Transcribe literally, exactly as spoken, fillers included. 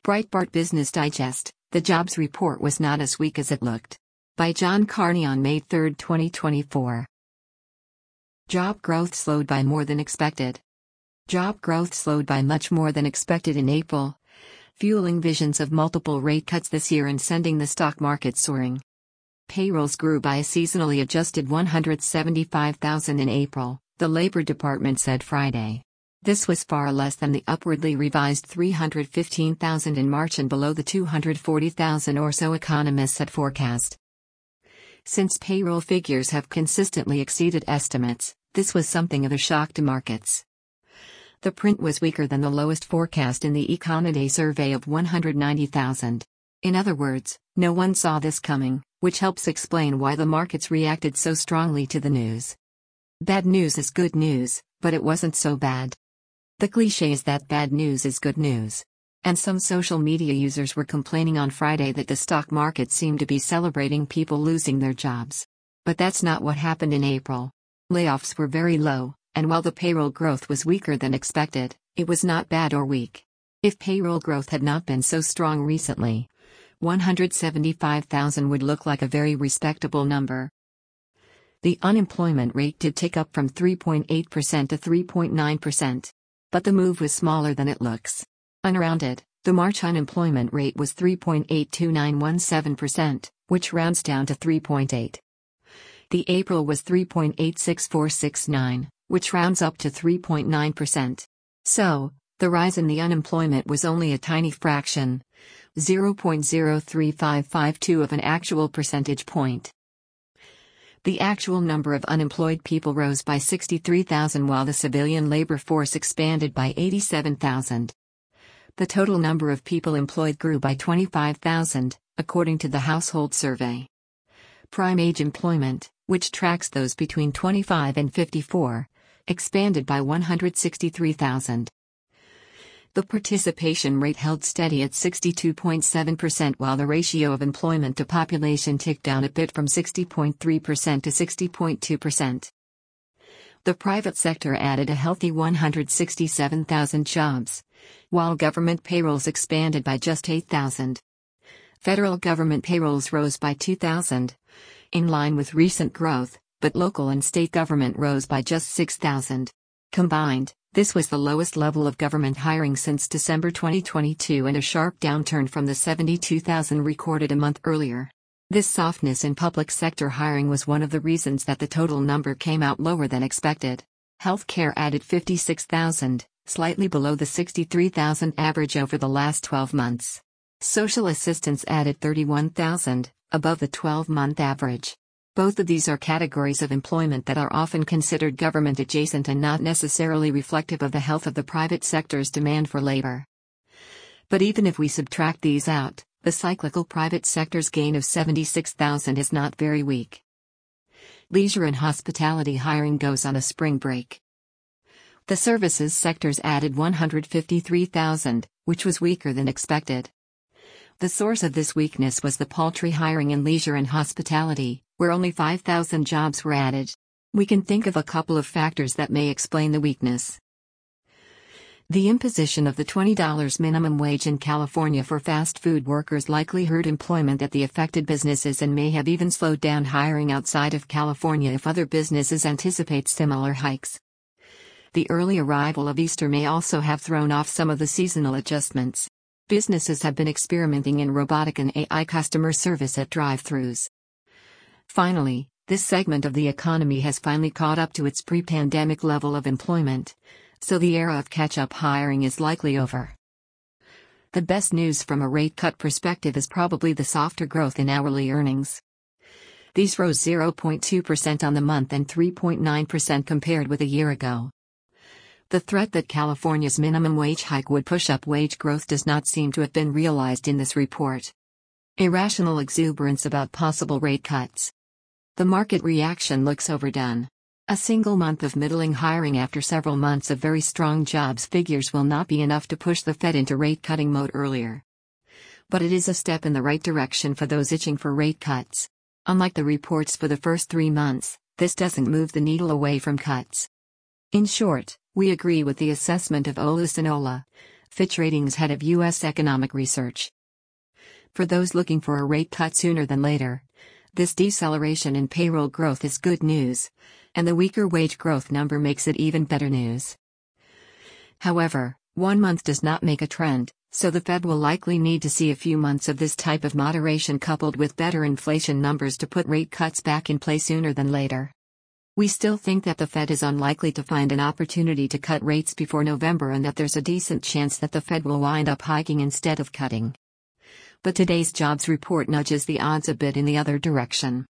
Breitbart Business Digest, the jobs report was not as weak as it looked. By John Carney on May third, twenty twenty-four. Job growth slowed by more than expected. Job growth slowed by much more than expected in April, fueling visions of multiple rate cuts this year and sending the stock market soaring. Payrolls grew by a seasonally adjusted one hundred seventy-five thousand in April, the Labor Department said Friday. This was far less than the upwardly revised three hundred fifteen thousand in March and below the two hundred forty thousand or so economists had forecast. Since payroll figures have consistently exceeded estimates, this was something of a shock to markets. The print was weaker than the lowest forecast in the Econoday survey of one hundred ninety thousand. In other words, no one saw this coming, which helps explain why the markets reacted so strongly to the news. Bad news is good news, but it wasn't so bad. The cliché is that bad news is good news. And some social media users were complaining on Friday that the stock market seemed to be celebrating people losing their jobs. But that's not what happened in April. Layoffs were very low, and while the payroll growth was weaker than expected, it was not bad or weak. If payroll growth had not been so strong recently, one hundred seventy-five thousand would look like a very respectable number. The unemployment rate did tick up from three point eight percent to three point nine percent. But the move was smaller than it looks. Unrounded, the March unemployment rate was three point eight two nine one seven percent, which rounds down to three point eight. The April was three point eight six four six nine, which rounds up to three point nine percent. So, the rise in the unemployment was only a tiny fraction, zero point zero three five five two of an actual percentage point. The actual number of unemployed people rose by sixty-three thousand while the civilian labor force expanded by eighty-seven thousand. The total number of people employed grew by twenty-five thousand, according to the household survey. Prime age employment, which tracks those between twenty-five and fifty-four, expanded by one hundred sixty-three thousand. The participation rate held steady at sixty-two point seven percent while the ratio of employment to population ticked down a bit from sixty point three percent to sixty point two percent. The private sector added a healthy one hundred sixty-seven thousand jobs, while government payrolls expanded by just eight thousand. Federal government payrolls rose by two thousand, in line with recent growth, but local and state government rose by just six thousand. Combined, this was the lowest level of government hiring since December twenty twenty-two and a sharp downturn from the seventy-two thousand recorded a month earlier. This softness in public sector hiring was one of the reasons that the total number came out lower than expected. Healthcare added fifty-six thousand, slightly below the sixty-three thousand average over the last twelve months. Social assistance added thirty-one thousand, above the twelve-month average. Both of these are categories of employment that are often considered government adjacent and not necessarily reflective of the health of the private sector's demand for labor. But even if we subtract these out, the cyclical private sector's gain of seventy-six thousand is not very weak. Leisure and hospitality hiring goes on a spring break. The services sectors added one hundred fifty-three thousand, which was weaker than expected. The source of this weakness was the paltry hiring in leisure and hospitality, where only five thousand jobs were added. We can think of a couple of factors that may explain the weakness. The imposition of the twenty dollars minimum wage in California for fast food workers likely hurt employment at the affected businesses and may have even slowed down hiring outside of California if other businesses anticipate similar hikes. The early arrival of Easter may also have thrown off some of the seasonal adjustments. Businesses have been experimenting in robotic and A I customer service at drive-thrus. Finally, this segment of the economy has finally caught up to its pre-pandemic level of employment, so the era of catch-up hiring is likely over. The best news from a rate cut perspective is probably the softer growth in hourly earnings. These rose zero point two percent on the month and three point nine percent compared with a year ago. The threat that California's minimum wage hike would push up wage growth does not seem to have been realized in this report. Irrational exuberance about possible rate cuts. The market reaction looks overdone. A single month of middling hiring after several months of very strong jobs figures will not be enough to push the Fed into rate-cutting mode earlier. But it is a step in the right direction for those itching for rate cuts. Unlike the reports for the first three months, this doesn't move the needle away from cuts. In short, we agree with the assessment of Ola Sinola, Fitch Ratings head of U S Economic Research. For those looking for a rate cut sooner than later, this deceleration in payroll growth is good news, and the weaker wage growth number makes it even better news. However, one month does not make a trend, so the Fed will likely need to see a few months of this type of moderation coupled with better inflation numbers to put rate cuts back in play sooner than later. We still think that the Fed is unlikely to find an opportunity to cut rates before November and that there's a decent chance that the Fed will wind up hiking instead of cutting. But today's jobs report nudges the odds a bit in the other direction.